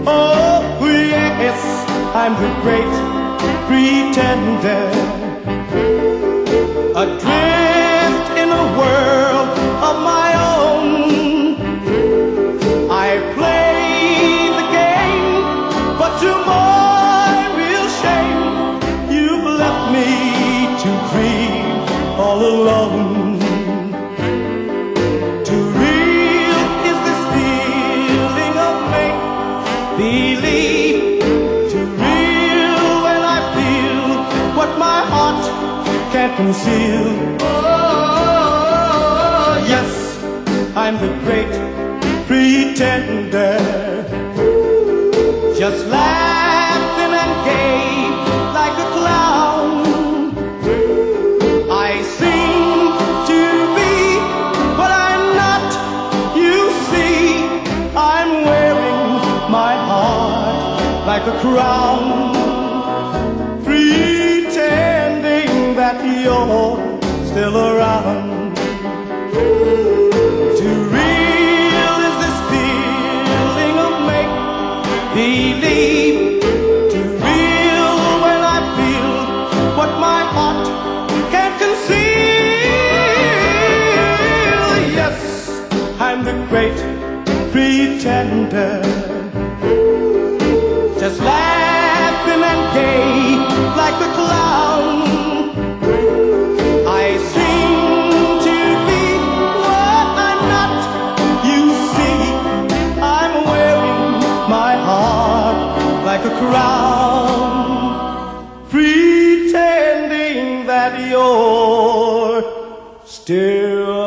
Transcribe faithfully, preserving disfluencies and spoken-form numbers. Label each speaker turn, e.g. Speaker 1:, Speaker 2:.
Speaker 1: Oh, yes, I'm the great pretender, adrift in a world of my own. I play the game, but to my real shame, you've left me to grieve all alone. Too real is this feeling of make-believe, too real when I feel what my heart can't conceal. Oh, yes, I'm the great pretender, just laughing and gay like a clown. I seem to be what I'm not, you see. I'm wearing my heart like a crown, pretending that you're still around. Too real is this feeling of make-believe, too real when I feel what my heart can't conceal. Yes, I'm the great pretender, just laughing and gay like the clown. I seem to be what I'm not, you see. I'm wearing my heart like a crown, pretending that you're still